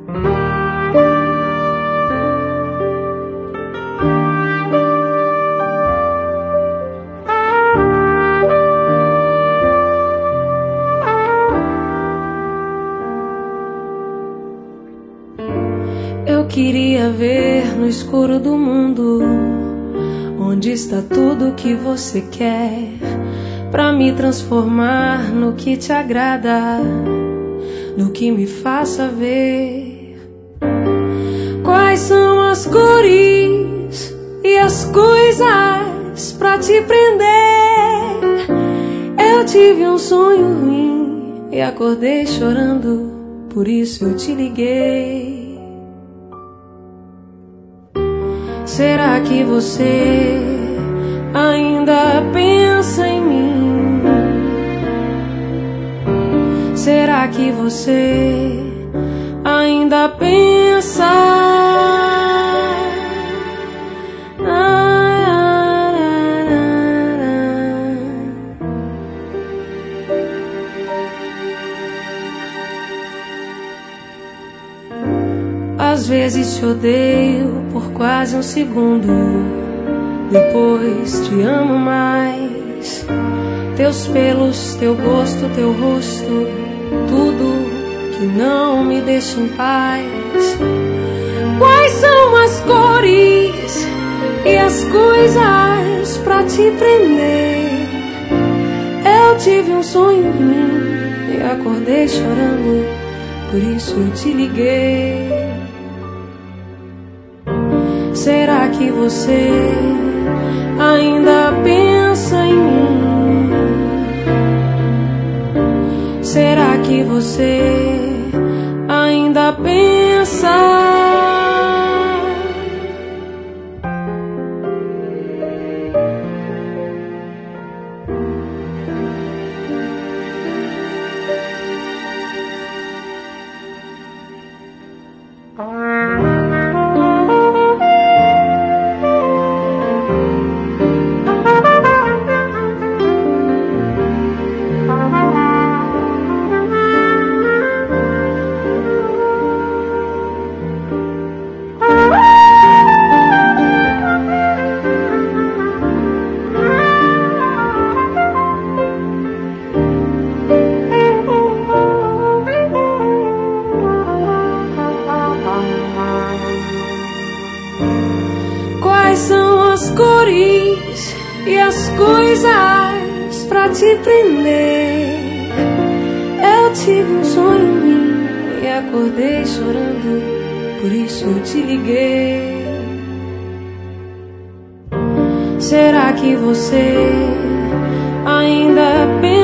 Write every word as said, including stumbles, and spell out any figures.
Eu queria ver no escuro do mundo onde está tudo que você quer, pra me transformar no que te agrada, no que me faça ver quais são as cores e as coisas pra te prender. Eu tive um sonho ruim e acordei chorando, por isso eu te liguei. Será que você ainda pensa em mim? Será que você ainda pensa? Às vezes te odeio por quase um segundo, depois te amo mais. Teus pelos, teu gosto, teu rosto, tudo que não me deixa em paz. Quais são as cores e as coisas pra te prender? Eu tive um sonho ruim e acordei chorando, por isso eu te liguei. Será que você ainda pensa em mim? Será que você ainda pensa? Quais são as cores e as coisas pra te prender? Eu tive um sonho ruim e acordei chorando, por isso eu te liguei. Será que você ainda pensa?